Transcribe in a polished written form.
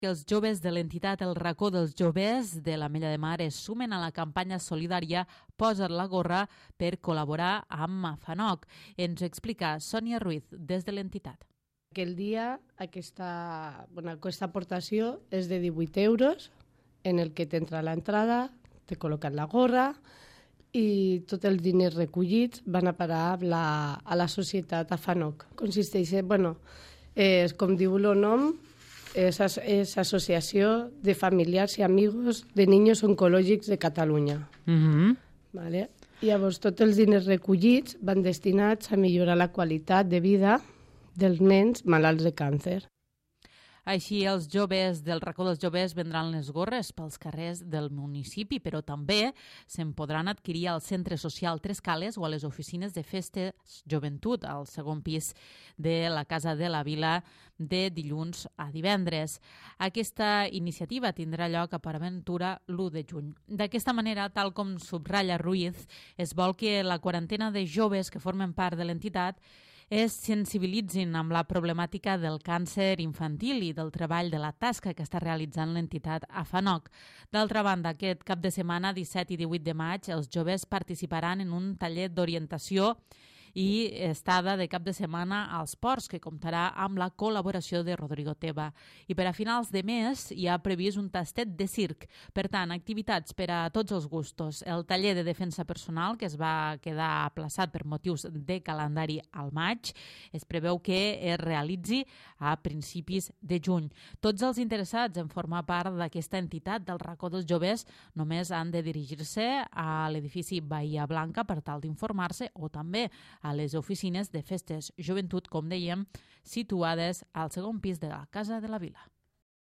Que els joves de l'entitat El Racó dels Joves de l'Ametlla de Mar es sumen a la campanya solidària Posa't la gorra per col·laborar amb FANOC. Ens explica Sònia Ruiz des de l'entitat. Aquell dia aquesta aportació és de 18 euros, en el que t'entra l'entrada, te col·loquen la gorra i tots els diners recollits van a parar a la societat, a FANOC. Consisteix, com diu el nom, és Associació de Familiars i Amigos de Niños Oncològics de Catalunya. Vale? Llavors, tots els diners recollits van destinats a millorar la qualitat de vida dels nens malalts de càncer. Així, els joves del Racó dels Joves vendran les gorres pels carrers del municipi, però també se'n podran adquirir al Centre Social Tres Cales o a les oficines de Festes Joventut, al segon pis de la Casa de la Vila, de dilluns a divendres. Aquesta iniciativa tindrà lloc a PortAventura l'1 de juny. D'aquesta manera, tal com subratlla Ruiz, es vol que la quarantena de joves que formen part de l'entitat es sensibilitzin amb la problemàtica del càncer infantil i del treball de la tasca que està realitzant l'entitat a FANOC. D'altra banda, aquest cap de setmana, 17 i 18 de maig, els joves participaran en un taller d'orientació i estada de cap de setmana als ports, que comptarà amb la col·laboració de Rodrigo Teba. I per a finals de mes hi ha previst un tastet de circ. Per tant, activitats per a tots els gustos. El taller de defensa personal, que es va quedar aplaçat per motius de calendari al maig, es preveu que es realitzi a principis de juny. Tots els interessats en formar part d'aquesta entitat del Racó dels Joves només han de dirigir-se a l'edifici Bahia Blanca per tal d'informar-se, o també a les oficines de Festes Joventut, com dèiem, situades al segon pis de la Casa de la Vila.